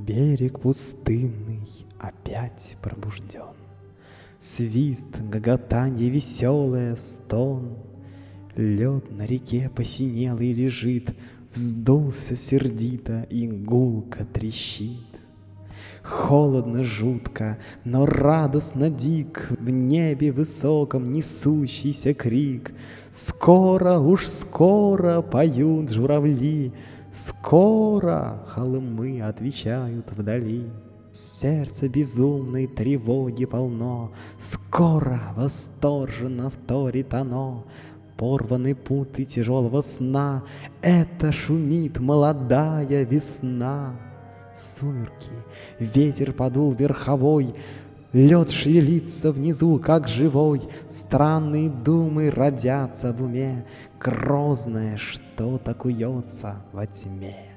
Берег пустынный опять пробужден. Свист, гоготанье веселое, стон. Лед на реке посинелый лежит, Вздулся сердито и гулко трещит. Холодно жутко, но радостно дик В небе высоком несущийся крик. Скоро, уж скоро поют журавли, Скоро холмы отвечают вдали. Сердце безумной тревоги полно, Скоро восторженно вторит оно. Порваны путы тяжелого сна, Это шумит молодая весна. Сумерки, ветер подул верховой, Лед шевелится внизу, как живой, Странные думы родятся в уме, Грозное что-то куется во тьме.